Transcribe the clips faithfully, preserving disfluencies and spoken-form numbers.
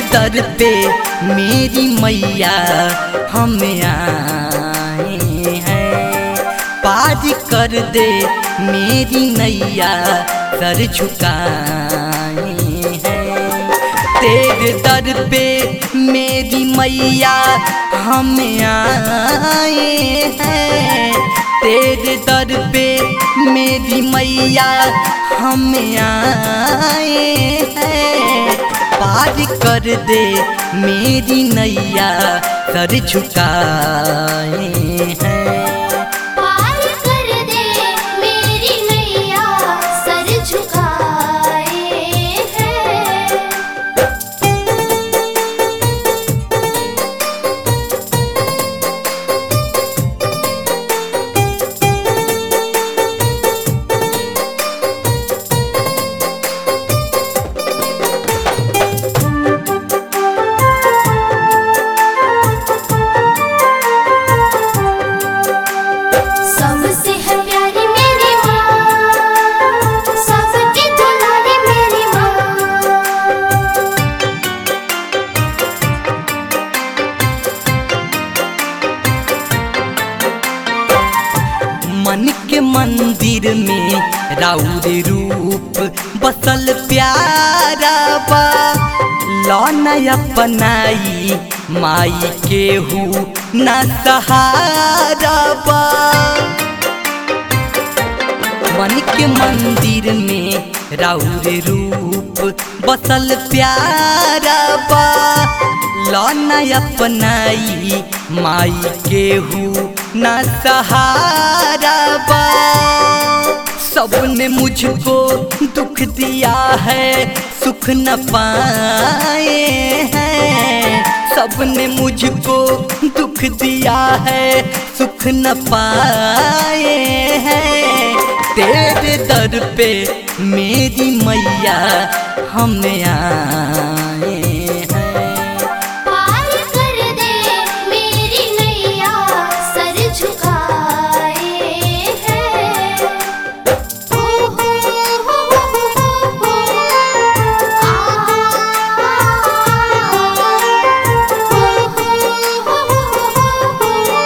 दर पे मेरी मैया हम आए हैं। पार कर दे मेरी नैया सर झुकाए हैं। तेरे दर पे मेरी मैया हम आए हैं। तेरे दर पे मेरी मैया हम आए हैं। पार कर दे मेरी नैया सर झुकाए हैं। पार कर दे मेरी नैया सर झुकाए हैं। सबसे है प्यारी मेरी माँ, सबके दुलारी मेरी माँ। मन के मंदिर में राउर रूप बसल प्यारा बा। लौना अपनाई माई के हूँ न सहारा बा। मन के मंदिर में राउर रूप बसल प्यारा बा। लौना अपनाई माई के हूँ न सहारा बा। सबने मुझको दुख दिया है सुख न पाए हैं। सबने मुझको दुख दिया है सुख न पाए हैं। तेरे दर पे मेरी मैया हम आए हैं। पार कर दे मेरी नैया सर झुकाए हैं। ओ हो हो हो हो आ ओ हो हो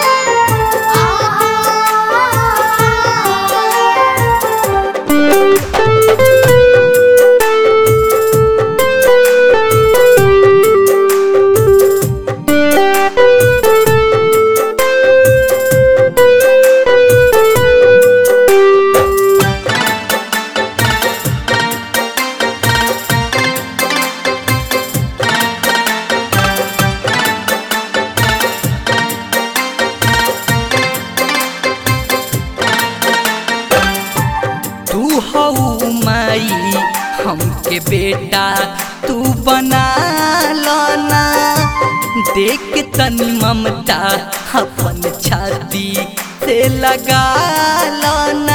तू हऊ माई हमके बेटा तू बना लाना। देख तनी ममता अपन छाती से लगा लाना।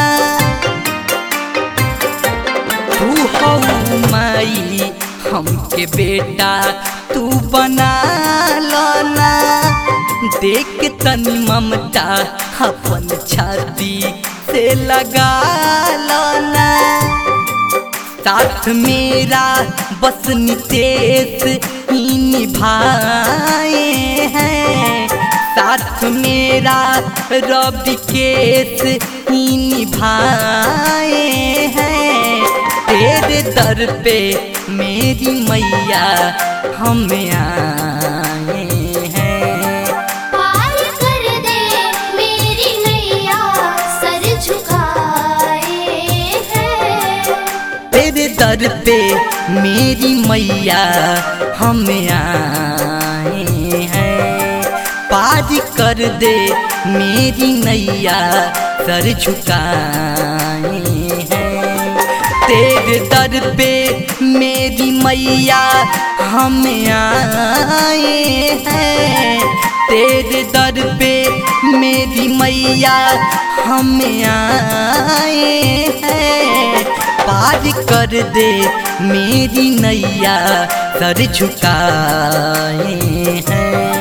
तू हऊ माई हमके बेटा तू बना लाना। देख तनी ममता अपन छाती से लगा लाना। साथ मेरा बस नितेश ही निभाए हैं। साथ मेरा रविकेश ही निभाए हैं। तेरे दर पे मेरी मैया हम आए हैं। पार कर दे मेरी नैया सर झुकाए हैं। तेरे दर पे मेरी मैया हम आए हैं। पार कर दे मेरी नैया सर झुकाए हैं। तेरे दर पे मेरी मैया हम आए हैं। तेरे दर पे मेरी मैया हम आए हैं। पार कर दे मेरी नैया सर झुकाए हैं।